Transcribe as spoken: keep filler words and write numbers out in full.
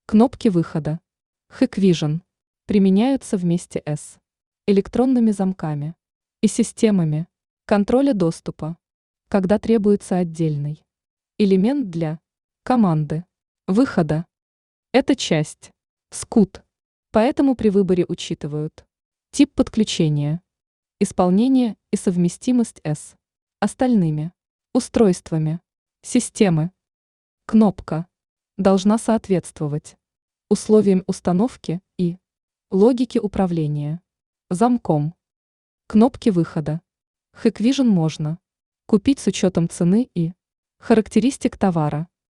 Кнопки выхода Hikvision применяются вместе с электронными замками и системами контроля доступа, когда требуется отдельный элемент для команды выхода. Это часть скут, поэтому при выборе учитывают тип подключения, исполнение и совместимость с остальными устройствами системы. Кнопка должна соответствовать условиям установки и логике управления замком. Кнопки выхода Hikvision можно купить с учетом цены и характеристик товара.